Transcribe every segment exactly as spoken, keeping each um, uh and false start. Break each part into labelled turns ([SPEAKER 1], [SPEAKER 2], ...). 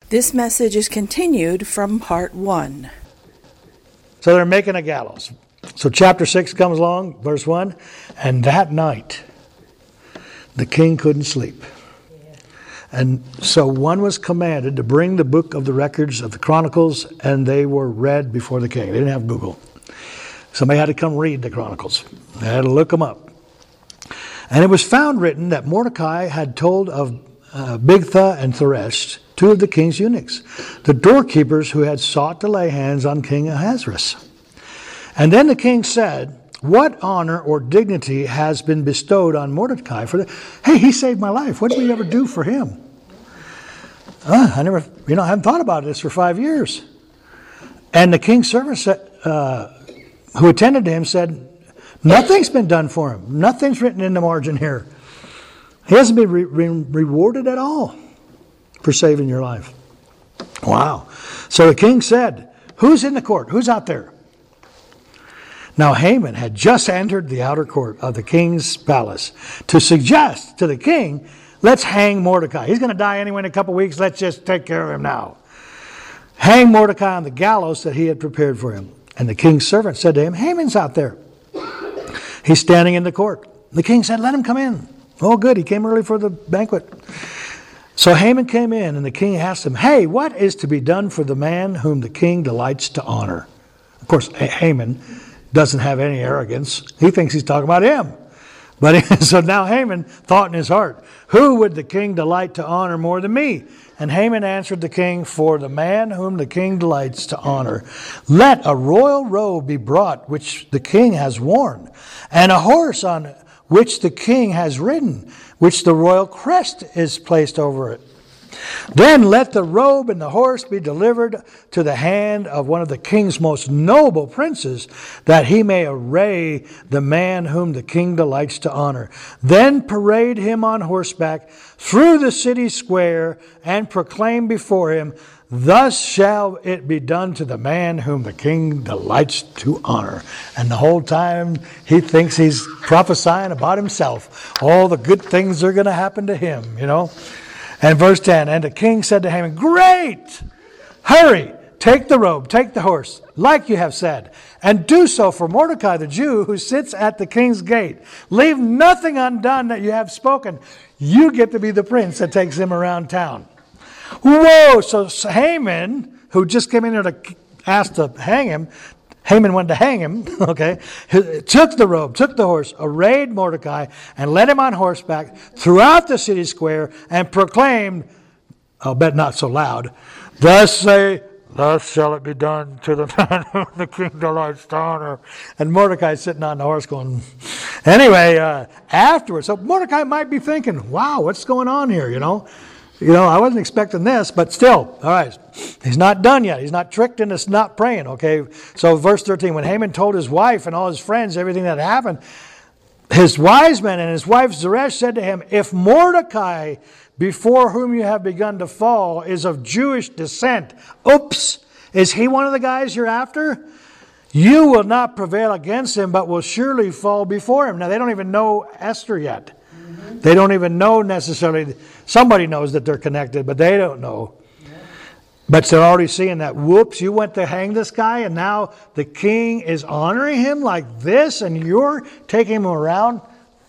[SPEAKER 1] This message is continued from part one.
[SPEAKER 2] So they're making a gallows. So chapter six comes along, verse one, and that night the king couldn't sleep. And so one was commanded to bring the book of the records of the Chronicles, and they were read before the king. They didn't have Google. Somebody had to come read the Chronicles. They had to look them up. And it was found written that Mordecai had told of uh, Bigtha and Teresh, two of the king's eunuchs, the doorkeepers who had sought to lay hands on King Ahasuerus. And then the king said, "What honor or dignity has been bestowed on Mordecai for the? Hey, he saved my life. What did we ever do for him? Uh, I never, you know, I haven't thought about this for five years." And the king's servant said, uh, who attended to him said, "Nothing's been done for him. Nothing's written in the margin here. He hasn't been re- re- rewarded at all for saving your life." Wow. So the king said, "Who's in the court? Who's out there?" Now Haman had just entered the outer court of the king's palace to suggest to the king, let's hang Mordecai. He's going to die anyway in a couple weeks. Let's just take care of him now. Hang Mordecai on the gallows that he had prepared for him. And the king's servant said to him, "Haman's out there. He's standing in the court." The king said, "Let him come in." Oh, good. He came early for the banquet. So Haman came in, and the king asked him, "Hey, what is to be done for the man whom the king delights to honor?" Of course, Haman doesn't have any arrogance. He thinks he's talking about him. But so now Haman thought in his heart, "Who would the king delight to honor more than me?" And Haman answered the king, "For the man whom the king delights to honor, let a royal robe be brought which the king has worn, and a horse on which the king has ridden, which the royal crest is placed over it. Then let the robe and the horse be delivered to the hand of one of the king's most noble princes, that he may array the man whom the king delights to honor. Then parade him on horseback through the city square and proclaim before him, thus shall it be done to the man whom the king delights to honor." And the whole time he thinks he's prophesying about himself. All the good things are going to happen to him, you know. And verse ten, and the king said to Haman, "Great! Hurry, take the robe, take the horse, like you have said, and do so for Mordecai the Jew who sits at the king's gate. Leave nothing undone that you have spoken. You get to be the prince that takes him around town." Whoa! So Haman, who just came in there to ask to hang him, Haman wanted to hang him, okay, took the robe, took the horse, arrayed Mordecai, and led him on horseback throughout the city square and proclaimed, I'll bet not so loud, "Thus say, thus shall it be done to the man whom the king delights to honor." And Mordecai sitting on the horse going, anyway, uh, afterwards, so Mordecai might be thinking, wow, what's going on here, you know? You know, I wasn't expecting this, but still, all right, he's not done yet. He's not tricked into not praying, okay? So verse thirteen, when Haman told his wife and all his friends everything that happened, his wise men and his wife Zeresh said to him, "If Mordecai, before whom you have begun to fall, is of Jewish descent," oops, is he one of the guys you're after? "You will not prevail against him, but will surely fall before him." Now, they don't even know Esther yet. They don't even know necessarily. Somebody knows that they're connected, but they don't know. Yeah. But they're already seeing that, whoops, you went to hang this guy, and now the king is honoring him like this, and you're taking him around?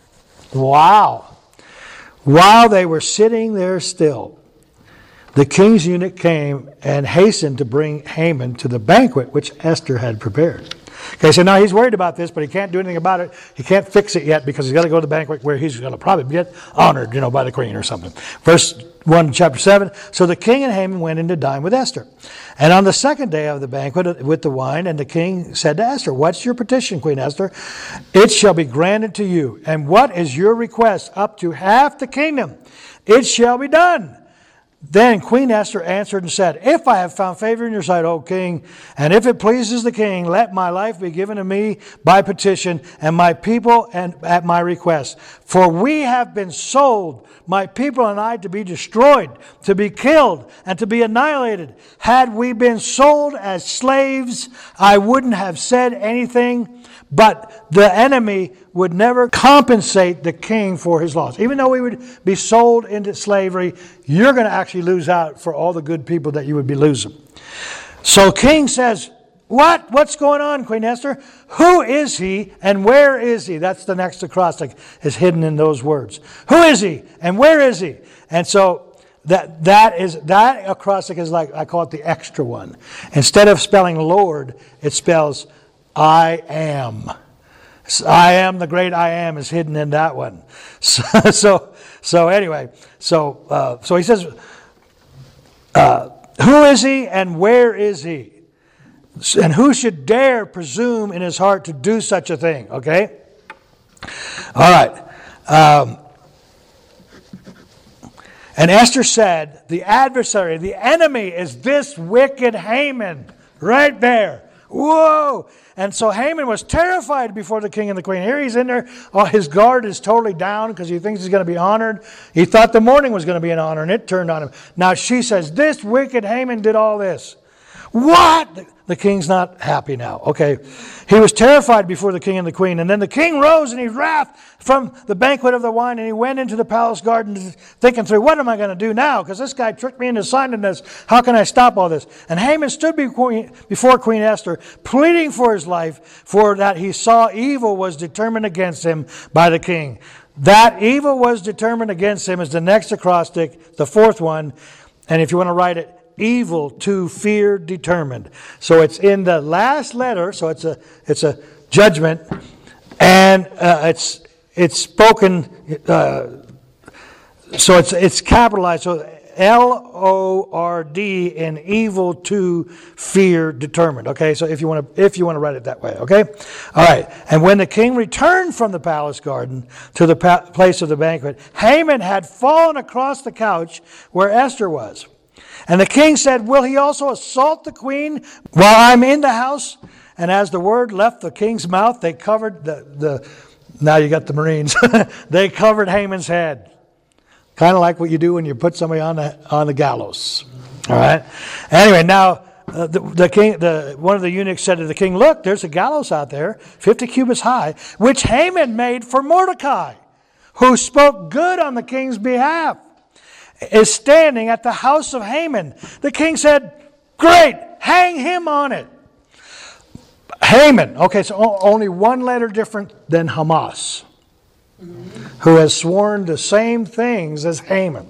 [SPEAKER 2] Wow. While they were sitting there still, the king's eunuch came and hastened to bring Haman to the banquet which Esther had prepared. Okay, so now he's worried about this, but he can't do anything about it. He can't fix it yet because he's got to go to the banquet where he's going to probably get honored, you know, by the queen or something. Verse one, chapter seven. So the king and Haman went in to dine with Esther. And on the second day of the banquet with the wine, and the king said to Esther, "What's your petition, Queen Esther? It shall be granted to you. And what is your request? Up to half the kingdom. It shall be done." Then Queen Esther answered and said, "If I have found favor in your sight, O king, and if it pleases the king, let my life be given to me by petition, and my people and at my request. For we have been sold, my people and I, to be destroyed, to be killed, and to be annihilated. Had we been sold as slaves, I wouldn't have said anything, but the enemy would never compensate the king for his loss. Even though we would be sold into slavery, you're going to actually lose out for all the good people that you would be losing. So king says, what? What's going on, Queen Esther? Who is he and where is he? That's the next acrostic is hidden in those words. Who is he and where is he? And so that that is that acrostic is like, I call it the extra one. Instead of spelling Lord, it spells I am. I am, the great I am, is hidden in that one. So so, so anyway, so uh, so he says, uh, who is he and where is he? And who should dare presume in his heart to do such a thing? Okay? All right. Um, and Esther said, the adversary, the enemy is this wicked Haman right there. Whoa! And so Haman was terrified before the king and the queen. Here he's in there. Oh, his guard is totally down because he thinks he's going to be honored. He thought the mourning was going to be an honor, and it turned on him. Now she says, this wicked Haman did all this. What? The king's not happy now. Okay. He was terrified before the king and the queen. And then the king rose in his wrath from the banquet of the wine, and he went into the palace garden thinking through, what am I going to do now? Because this guy tricked me into signing this. How can I stop all this? And Haman stood before Queen Esther, pleading for his life, for that he saw evil was determined against him by the king. That evil was determined against him is the next acrostic, the fourth one. And if you want to write it, evil to fear determined. So it's in the last letter. So it's a it's a judgment, and uh, it's it's spoken. Uh, so it's it's capitalized. So L O R D in evil to fear determined. Okay. So if you want to if you want to write it that way. Okay. All right. And when the king returned from the palace garden to the pa- place of the banquet, Haman had fallen across the couch where Esther was. And the king said, will he also assault the queen while I'm in the house? And as the word left the king's mouth, they covered the, the now you got the Marines, they covered Haman's head. Kind of like what you do when you put somebody on the, on the gallows. All right. Anyway, now uh, the, the king, the one of the eunuchs said to the king, look, there's a gallows out there, fifty cubits high, which Haman made for Mordecai, who spoke good on the king's behalf, is standing at the house of Haman. The king said, great, hang him on it. Haman, okay, so only one letter different than Hamas, mm-hmm. who has sworn the same things as Haman.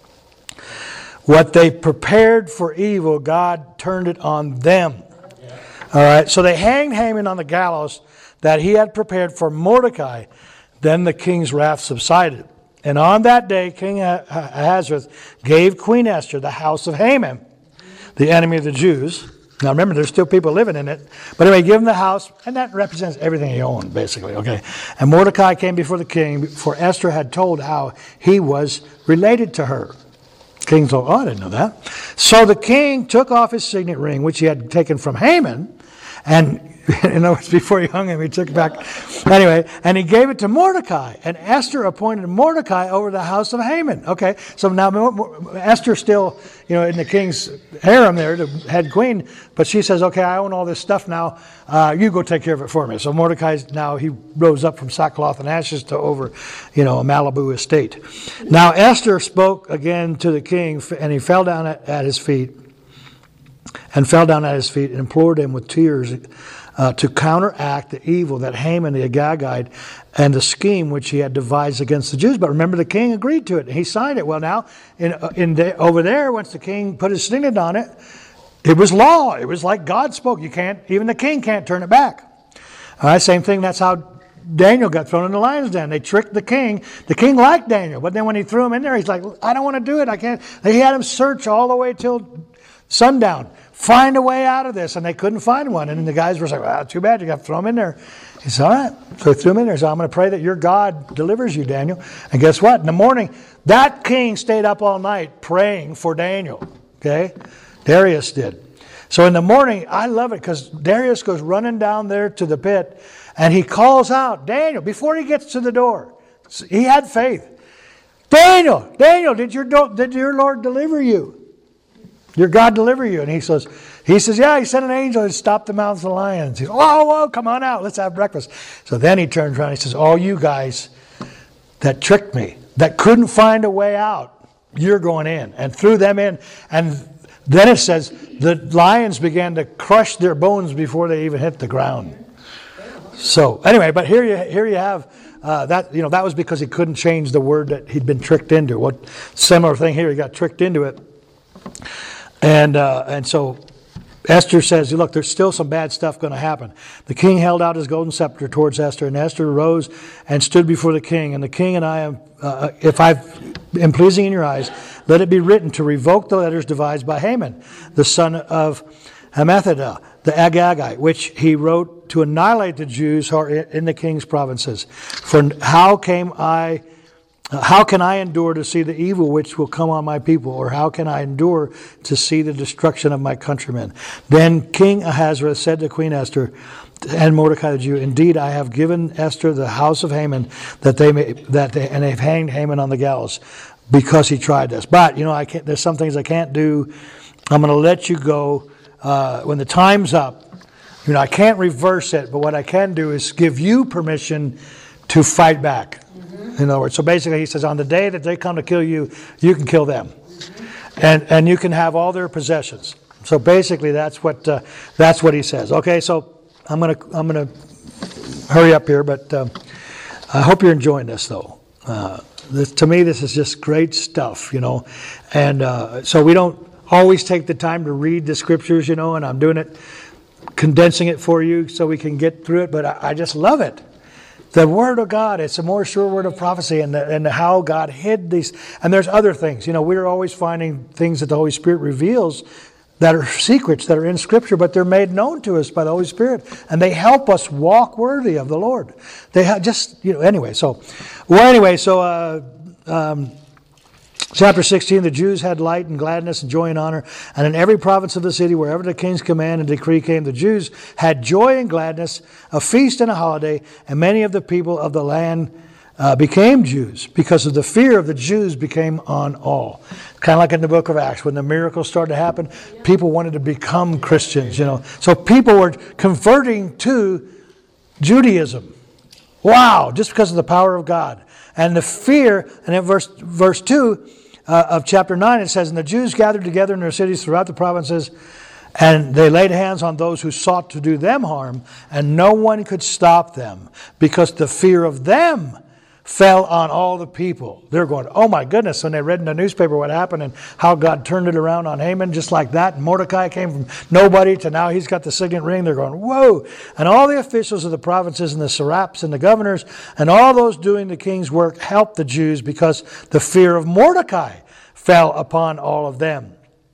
[SPEAKER 2] What they prepared for evil, God turned it on them. Yeah. All right, so they hanged Haman on the gallows that he had prepared for Mordecai. Then the king's wrath subsided. And on that day, King Ahasuerus gave Queen Esther the house of Haman, the enemy of the Jews. Now remember, there's still people living in it. But anyway, give him the house, and that represents everything he owned, basically. Okay. And Mordecai came before the king, for Esther had told how he was related to her. The king thought, oh, I didn't know that. So the king took off his signet ring, which he had taken from Haman, and in other words, before he hung him, he took it back. Anyway, and he gave it to Mordecai. And Esther appointed Mordecai over the house of Haman. Okay, so now Esther's still, you know, in the king's harem there, the head queen. But she says, okay, I own all this stuff now. Uh, you go take care of it for me. So Mordecai's now, he rose up from sackcloth and ashes to over, you know, a Malibu estate. Now Esther spoke again to the king, and he fell down at, at his feet. And fell down at his feet and implored him with tears uh, to counteract the evil that Haman the Agagite and the scheme which he had devised against the Jews. But remember, the king agreed to it. He signed it. Well, now, in, in the, over there, once the king put his signet on it, it was law. It was like God spoke. You can't, even the king can't turn it back. All right, same thing. That's how Daniel got thrown in the lion's den. They tricked the king. The king liked Daniel, but then when he threw him in there, he's like, I don't want to do it. I can't. He had him search all the way till sundown. Find a way out of this. And they couldn't find one. And then the guys were like, well, too bad. You got to throw him in there. He said, all right. So he threw him in there. So I'm going to pray that your God delivers you, Daniel. And guess what? In the morning, that king stayed up all night praying for Daniel. Okay? Darius did. So in the morning, I love it because Darius goes running down there to the pit and he calls out, Daniel, before he gets to the door. He had faith. Daniel, Daniel, did your, did your Lord deliver you? Your God deliver you. And he says, he says, yeah, he sent an angel to stop the mouths of the lions. He says, oh, whoa, come on out. Let's have breakfast. So then he turns around and he says, all you guys that tricked me, that couldn't find a way out, you're going in. And threw them in. And then it says, the lions began to crush their bones before they even hit the ground. So anyway, but here you here you have uh, that, you know, that was because he couldn't change the word that he'd been tricked into. What similar thing here, he got tricked into it. And uh, and so Esther says, look, there's still some bad stuff going to happen. The king held out his golden scepter towards Esther, and Esther rose and stood before the king. And the king and I am, uh, if I am pleasing in your eyes, let it be written to revoke the letters devised by Haman, the son of Hammedatha, the Agagite, which he wrote to annihilate the Jews who are in the king's provinces. For how came I... How can I endure to see the evil which will come on my people? Or how can I endure to see the destruction of my countrymen? Then King Ahasuerus said to Queen Esther and Mordecai the Jew, indeed, I have given Esther the house of Haman, that they may, that they, and they've hanged Haman on the gallows because he tried this. But, you know, I can't, there's some things I can't do. I'm going to let you go uh, when the time's up. You know, I can't reverse it, but what I can do is give you permission to fight back. In other words, so basically he says, on the day that they come to kill you, you can kill them. And and you can have all their possessions. So basically that's what uh, that's what he says. Okay, so I'm going to I'm going to hurry up here, but uh, I hope you're enjoying this, though. Uh, this, to me, this is just great stuff, you know. And uh, so we don't always take the time to read the scriptures, you know, and I'm doing it, condensing it for you so we can get through it, but I, I just love it. The Word of God, it's a more sure word of prophecy, and, the, and how God hid these. And there's other things. You know, we're always finding things that the Holy Spirit reveals that are secrets, that are in Scripture, but they're made known to us by the Holy Spirit. And they help us walk worthy of the Lord. They have just, you know, anyway. So, well, anyway, so... Uh, um, Chapter sixteen, the Jews had light and gladness and joy and honor. And in every province of the city, wherever the king's command and decree came, the Jews had joy and gladness, a feast and a holiday. And many of the people of the land uh, became Jews, because of the fear of the Jews became on all. Kind of like in the book of Acts, when the miracles started to happen, people wanted to become Christians, you know. So people were converting to Judaism. Wow, just because of the power of God. And the fear, and in verse, verse two uh, of chapter nine, it says, and the Jews gathered together in their cities throughout the provinces, and they laid hands on those who sought to do them harm, and no one could stop them, because the fear of them fell on all the people. They're going, oh my goodness, when they read in the newspaper what happened and how God turned it around on Haman, just like that. And Mordecai came from nobody to now he's got the signet ring. They're going, whoa. And all the officials of the provinces and the satraps and the governors and all those doing the king's work helped the Jews, because the fear of Mordecai fell upon all of them.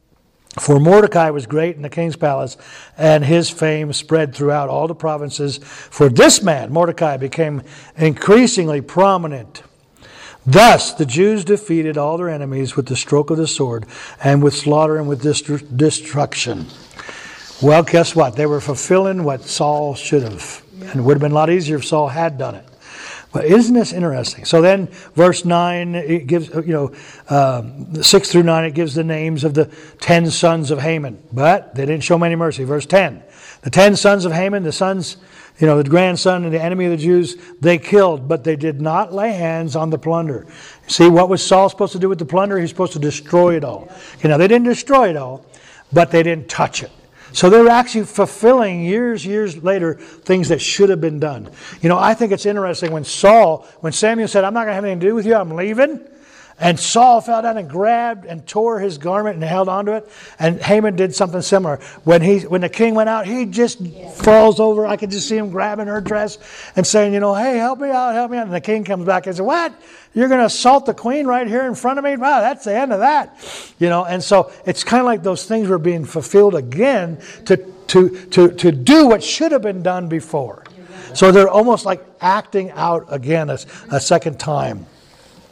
[SPEAKER 2] For Mordecai was great in the king's palace, and his fame spread throughout all the provinces. For this man, Mordecai, became increasingly prominent. Thus the Jews defeated all their enemies with the stroke of the sword, and with slaughter, and with destru- destruction. Well, guess what? They were fulfilling what Saul should have. And it would have been a lot easier if Saul had done it. But isn't this interesting? So then, verse nine, it gives, you know, um, six through nine, it gives the names of the ten sons of Haman. But they didn't show them any mercy. Verse ten, the ten sons of Haman, the sons, you know, the grandson and the enemy of the Jews, they killed, but they did not lay hands on the plunder. See, what was Saul supposed to do with the plunder? He was supposed to destroy it all. You know, they didn't destroy it all, but they didn't touch it. So they were actually fulfilling years, years later, things that should have been done. You know, I think it's interesting when Saul, when Samuel said, I'm not going to have anything to do with you, I'm leaving. And Saul fell down and grabbed and tore his garment and held onto it. And Haman did something similar. When he, when the king went out, he just yeah. falls over. I could just see him grabbing her dress and saying, you know, hey, help me out, help me out. And the king comes back and says, what? You're going to assault the queen right here in front of me? Wow, that's the end of that. You know, and so it's kind of like those things were being fulfilled again to, to, to, to do what should have been done before. So they're almost like acting out again a, a second time.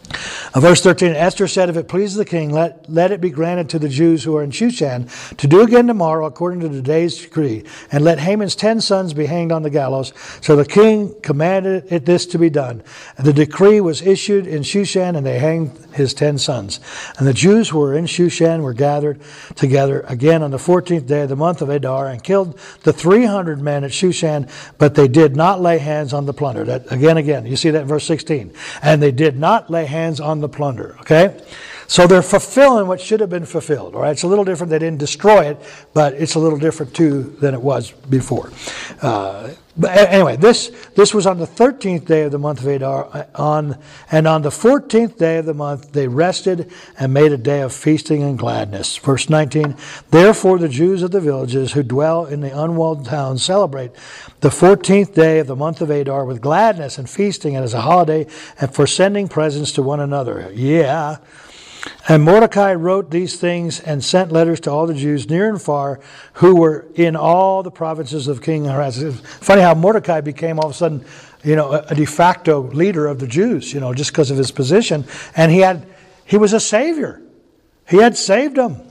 [SPEAKER 2] Uh, verse thirteen, Esther said, if it pleases the king, let, let it be granted to the Jews who are in Shushan to do again tomorrow according to today's decree, and let Haman's ten sons be hanged on the gallows. So the king commanded it this to be done. And the decree was issued in Shushan, and they hanged his ten sons. And the Jews who were in Shushan were gathered together again on the fourteenth day of the month of Adar, and killed the three hundred men at Shushan, but they did not lay hands on the plunder. That, again, again, you see that in verse sixteen. And they did not lay hands on the plunder, okay? So they're fulfilling what should have been fulfilled, all right? It's a little different. They didn't destroy it, but it's a little different, too, than it was before. Uh, but anyway, this this was on the thirteenth day of the month of Adar, on, and on the fourteenth day of the month they rested and made a day of feasting and gladness. Verse nineteen, therefore the Jews of the villages who dwell in the unwalled towns celebrate the fourteenth day of the month of Adar with gladness and feasting, and as a holiday, and for sending presents to one another. Yeah. And Mordecai wrote these things and sent letters to all the Jews near and far who were in all the provinces of King Ahasuerus. It's funny how Mordecai became all of a sudden, you know, a de facto leader of the Jews, you know, just because of his position. And he had, he was a savior. He had saved them.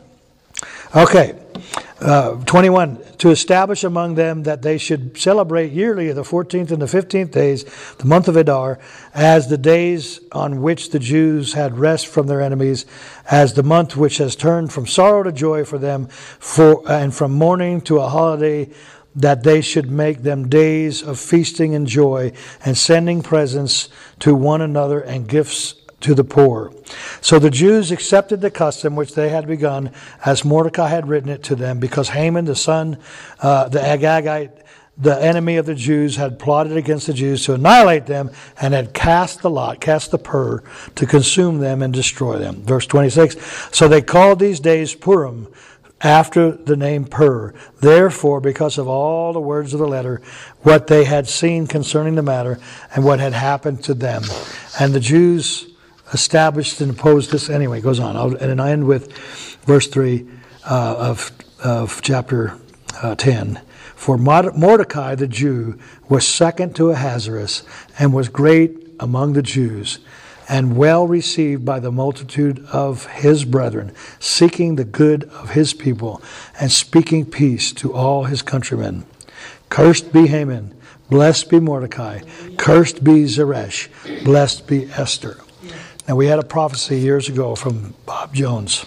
[SPEAKER 2] Okay. Uh, twenty-one, to establish among them that they should celebrate yearly the fourteenth and the fifteenth days, the month of Adar, as the days on which the Jews had rest from their enemies, as the month which has turned from sorrow to joy for them, for and from mourning to a holiday, that they should make them days of feasting and joy, and sending presents to one another and gifts to the poor. So the Jews accepted the custom which they had begun, as Mordecai had written it to them, because Haman, the son, uh, the Agagite, the enemy of the Jews, had plotted against the Jews to annihilate them, and had cast the lot, cast the pur, to consume them and destroy them. Verse twenty-six, so they called these days Purim, after the name Pur. Therefore, because of all the words of the letter, what they had seen concerning the matter, and what had happened to them. And the Jews established and opposed this. Anyway, it goes on. I'll, and I end with verse three uh, of, of chapter uh, ten. For Mordecai the Jew was second to Ahasuerus, and was great among the Jews, and well received by the multitude of his brethren, seeking the good of his people, and speaking peace to all his countrymen. Cursed be Haman, blessed be Mordecai, cursed be Zeresh, blessed be Esther. Now, we had a prophecy years ago from Bob Jones.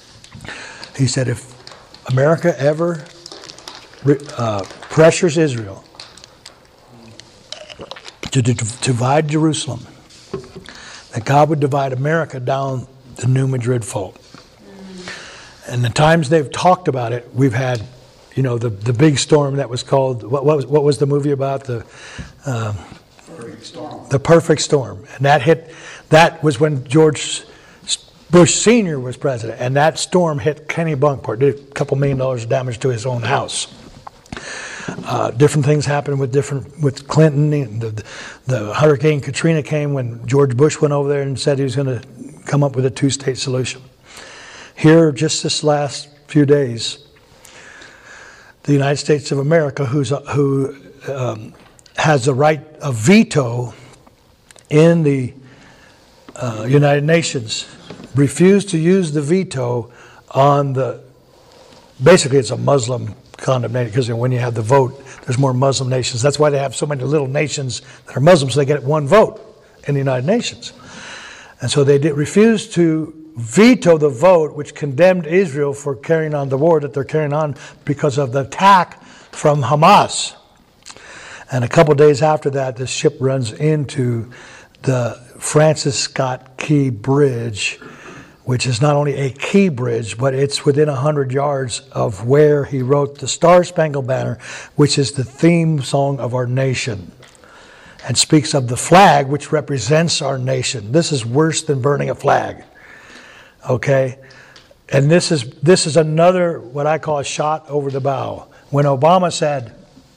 [SPEAKER 2] He said, if America ever uh, pressures Israel to, to, to divide Jerusalem, that God would divide America down the New Madrid Fault. And the times they've talked about it, we've had, you know, the, the big storm that was called, what, what, was, what was the movie about? The um, Perfect Storm. The Perfect Storm. And that hit, that was when George Bush Senior was president. And that storm hit Kennebunkport, did a couple million dollars of damage to his own house. Uh, different things happened with different with Clinton. The, the Hurricane Katrina came when George Bush went over there and said he was going to come up with a two-state solution. Here, just this last few days, the United States of America, who's who um, has the right of veto in the uh, United Nations, refused to use the veto on the. Basically, it's a Muslim condemnation, because when you have the vote, there's more Muslim nations. That's why they have so many little nations that are Muslims, so they get one vote in the United Nations. And so they did refuse to veto the vote which condemned Israel for carrying on the war that they're carrying on because of the attack from Hamas. And a couple days after that, this ship runs into the Francis Scott Key Bridge, which is not only a key bridge, but it's within one hundred yards of where he wrote the Star-Spangled Banner, which is the theme song of our nation, and speaks of the flag which represents our nation. This is worse than burning a flag, okay? And this is this is another, what I call a shot over the bow. When Obama said,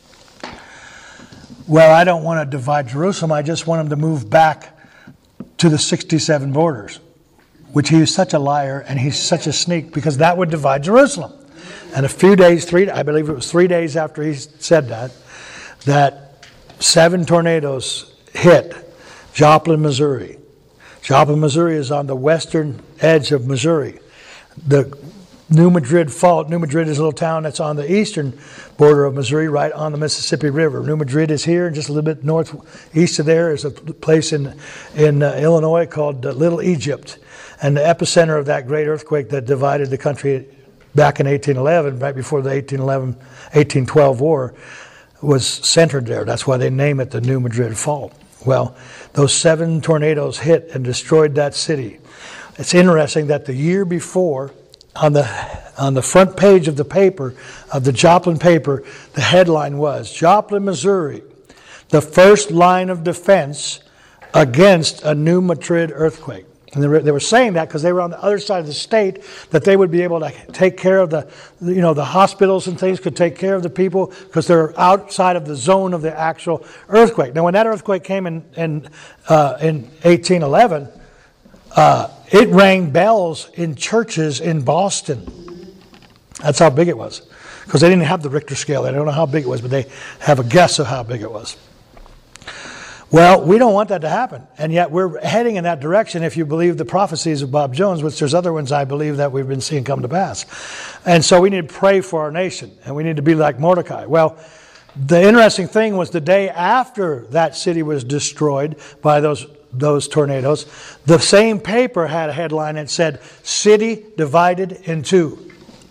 [SPEAKER 2] well, I don't want to divide Jerusalem, I just want them to move back to the sixty-seven borders. Which he is such a liar and he's such a sneak, because that would divide Jerusalem. And a few days, three, I believe it was three days after he said that, that seven tornadoes hit Joplin, Missouri. Joplin, Missouri is on the western edge of Missouri. The New Madrid Fault, New Madrid is a little town that's on the eastern border of Missouri, right on the Mississippi River. New Madrid is here, and just a little bit northeast of there is a place in, in uh, Illinois called uh, Little Egypt. And the epicenter of that great earthquake that divided the country back in eighteen eleven, right before the eighteen eleven, eighteen twelve war, was centered there. That's why they name it the New Madrid Fault. Well, those seven tornadoes hit and destroyed that city. It's interesting that the year before, on the on the front page of the paper, of the Joplin paper, the headline was, Joplin, Missouri, the first line of defense against a New Madrid earthquake. And they were, they were saying that because they were on the other side of the state, that they would be able to take care of the, you know, the hospitals and things could take care of the people because they're outside of the zone of the actual earthquake. Now, when that earthquake came in in, uh, in eighteen eleven, uh, it rang bells in churches in Boston. That's how big it was, because they didn't have the Richter scale. They don't know how big it was, but they have a guess of how big it was. Well, we don't want that to happen, and yet we're heading in that direction if you believe the prophecies of Bob Jones, which there's other ones I believe that we've been seeing come to pass. And so we need to pray for our nation, and we need to be like Mordecai. Well, the interesting thing was the day after that city was destroyed by those, those tornadoes, the same paper had a headline that said, City Divided in Two.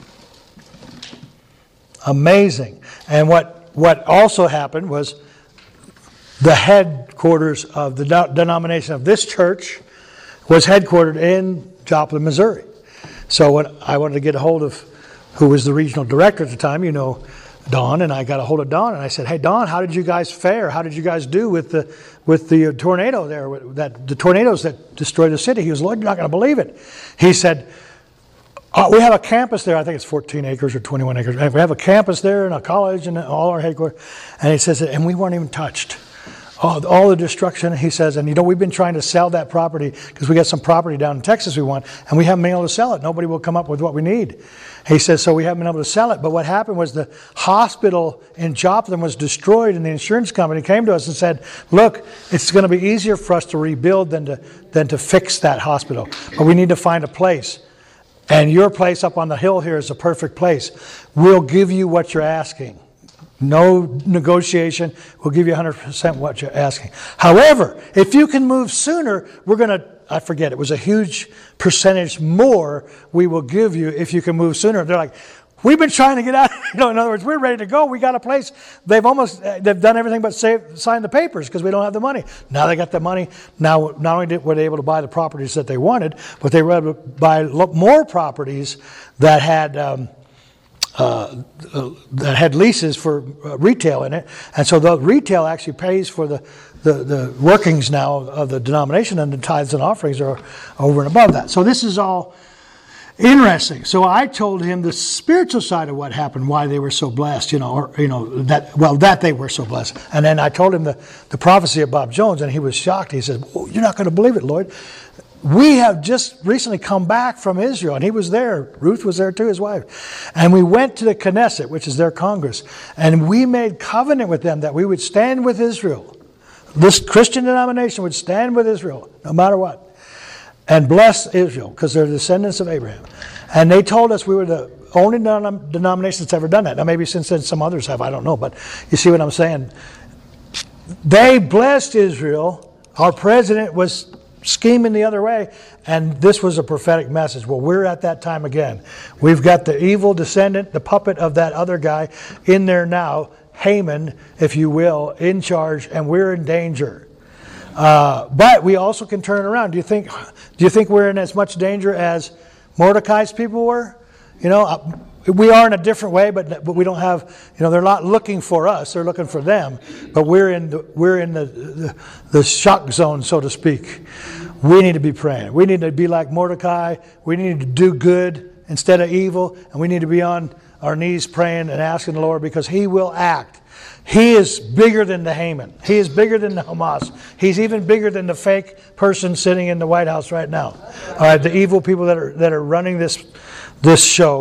[SPEAKER 2] Amazing. And what, what also happened was the headquarters of the denomination of this church was headquartered in Joplin, Missouri. So when I wanted to get a hold of who was the regional director at the time, you know, Don, and I got a hold of Don, and I said, "Hey, Don, how did you guys fare? How did you guys do with the with the tornado there? That the tornadoes that destroyed the city?" He was, "Lord, you're not going to believe it." He said, oh, "We have a campus there. I think it's fourteen acres or twenty-one acres. We have a campus there and a college and all our headquarters." And he says, "And we weren't even touched." All, all the destruction, he says, and you know, we've been trying to sell that property because we got some property down in Texas we want, and we haven't been able to sell it. Nobody will come up with what we need. He says, so we haven't been able to sell it. But what happened was the hospital in Joplin was destroyed, and the insurance company came to us and said, look, it's going to be easier for us to rebuild than to, than to fix that hospital. But we need to find a place. And your place up on the hill here is a perfect place. We'll give you what you're asking. No negotiation. We'll give you one hundred percent what you're asking. However, if you can move sooner, we're going to, I forget, it was a huge percentage more we will give you if you can move sooner. They're like, we've been trying to get out. You know, in other words, we're ready to go. We got a place. They've almost, they've done everything but save, sign the papers because we don't have the money. Now they got the money. Now, not only were they able to buy the properties that they wanted, but they were able to buy more properties that had, um, Uh, uh, that had leases for uh, retail in it, and so the retail actually pays for the, the, the workings now of the denomination, and the tithes and offerings are over and above that. So this is all interesting. So I told him the spiritual side of what happened, why they were so blessed, you know, or you know that well that they were so blessed, and then I told him the the prophecy of Bob Jones, and he was shocked. He said, oh, "You're not going to believe it, Lloyd. We have just recently come back from Israel," and he was there. Ruth was there too, his wife. And we went to the Knesset, which is their Congress, and we made covenant with them that we would stand with Israel. This Christian denomination would stand with Israel, no matter what, and bless Israel, because they're descendants of Abraham. And they told us we were the only denomination that's ever done that. Now, maybe since then some others have, I don't know, but you see what I'm saying? They blessed Israel. Our president was scheming the other way, and this was a prophetic message. Well, we're at that time again. We've got the evil descendant, the puppet of that other guy in there now, Haman, if you will, in charge, and we're in danger. Uh, but we also can turn it around. Do you think? Do you think we're in as much danger as Mordecai's people were? You know, we are in a different way, but but we don't have. You know, they're not looking for us; they're looking for them. But we're in the we're in the the, the shock zone, so to speak. We need to be praying. We need to be like Mordecai. We need to do good instead of evil, and we need to be on our knees praying and asking the Lord, because He will act. He is bigger than the Haman. He is bigger than the Hamas. He's even bigger than the fake person sitting in the White House right now. All right, the evil people that are that are running this this show.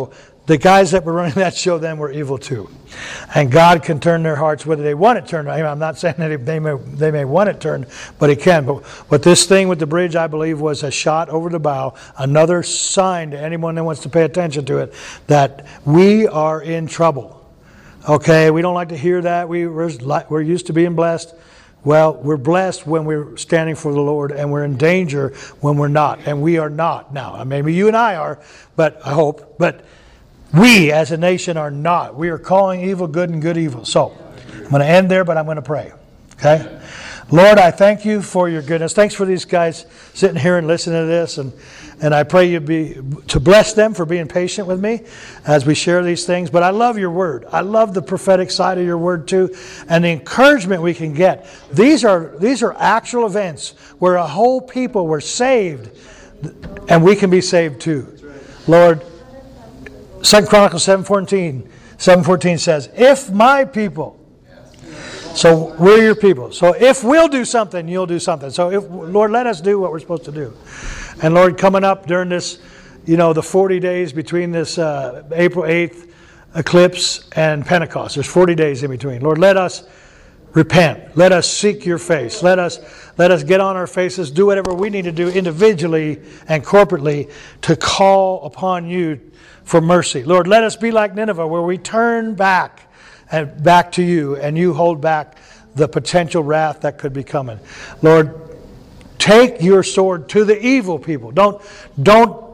[SPEAKER 2] the guys that were running that show then were evil too. And God can turn their hearts whether they want it turned. I'm not saying that they may, they may want it turned, but He can. But, but this thing with the bridge, I believe, was a shot over the bow, another sign to anyone that wants to pay attention to it, that we are in trouble. Okay, we don't like to hear that. We, we're, we're used to being blessed. Well, we're blessed when we're standing for the Lord, and we're in danger when we're not. And we are not now. Maybe you and I are, but I hope. But we as a nation are not. We are calling evil good and good evil. So I'm going to end there, but I'm going to pray. Okay? Lord, I thank you for your goodness. Thanks for these guys sitting here and listening to this. And, and I pray you be to bless them for being patient with me as we share these things. But I love your word. I love the prophetic side of your word too, and the encouragement we can get. These are, these are actual events where a whole people were saved, and we can be saved too. Lord, Second Chronicles seven fourteen, seven fourteen says, if my people, so we're your people. So if we'll do something, you'll do something. So if, Lord, let us do what we're supposed to do. And Lord, coming up during this, you know, the forty days between this uh, April eighth eclipse and Pentecost, there's forty days in between. Lord, let us repent. Let us seek your face. Let us let us get on our faces, do whatever we need to do individually and corporately to call upon you for mercy. Lord, let us be like Nineveh, where we turn back and back to you, and you hold back the potential wrath that could be coming. Lord, take your sword to the evil people. Don't, don't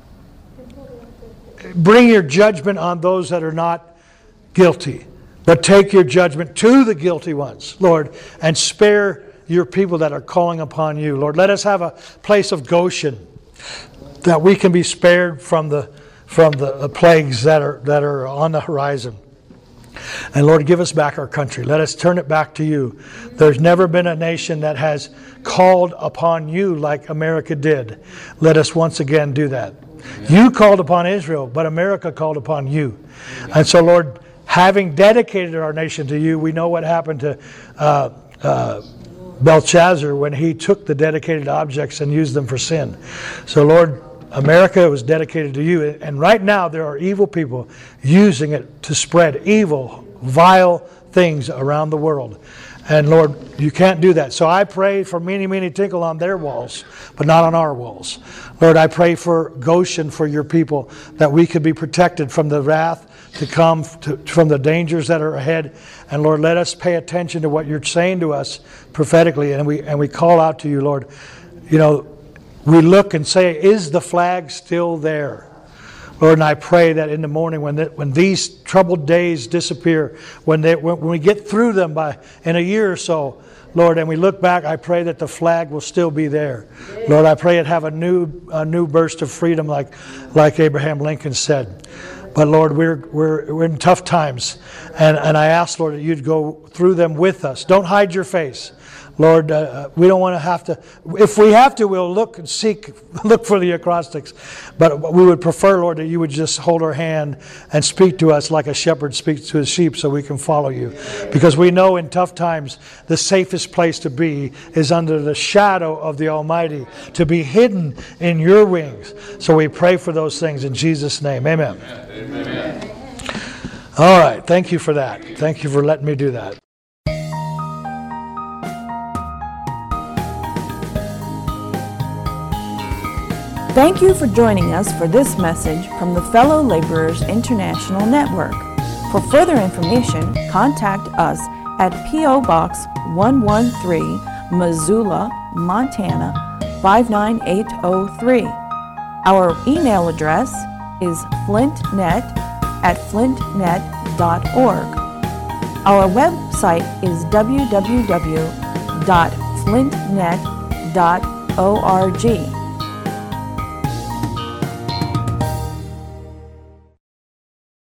[SPEAKER 2] bring your judgment on those that are not guilty, but take your judgment to the guilty ones, Lord, and spare your people that are calling upon you. Lord, let us have a place of Goshen, that we can be spared from the from the plagues that are that are on the horizon. And Lord, give us back our country. Let us turn it back to you. There's never been a nation that has called upon you like America did. Let us once again do that. You called upon Israel, but America called upon you. And so, Lord, having dedicated our nation to you, we know what happened to uh, uh, Belshazzar when he took the dedicated objects and used them for sin. So, Lord, America was dedicated to you, and right now there are evil people using it to spread evil, vile things around the world. And Lord, you can't do that. So I pray for many, many tinkle on their walls, but not on our walls. Lord, I pray for Goshen for your people, that we could be protected from the wrath to come, to, from the dangers that are ahead. And Lord, let us pay attention to what you're saying to us prophetically, and we and we call out to you, Lord. You know, we look and say, is the flag still there? Lord, and I pray that in the morning when the, when these troubled days disappear, when they when we get through them by in a year or so, Lord, and we look back, I pray that the flag will still be there. Lord, I pray it have a new a new burst of freedom like like Abraham Lincoln said. But Lord, we're we're we're in tough times, and and I ask, Lord, that you'd go through them with us. Don't hide your face. Lord, uh, we don't want to have to, if we have to, we'll look and seek, look for the acrostics. But we would prefer, Lord, that you would just hold our hand and speak to us like a shepherd speaks to his sheep so we can follow you. Because we know in tough times, the safest place to be is under the shadow of the Almighty, to be hidden in your wings. So we pray for those things in Jesus' name. Amen. Amen. All right. Thank you for that. Thank you for letting me do that.
[SPEAKER 1] Thank you for joining us for this message from the Fellow Laborers International Network. For further information, contact us at P O Box one one three, Missoula, Montana five nine eight zero three. Our email address is flintnet at flintnet dot org. Our website is w w w dot flintnet dot org.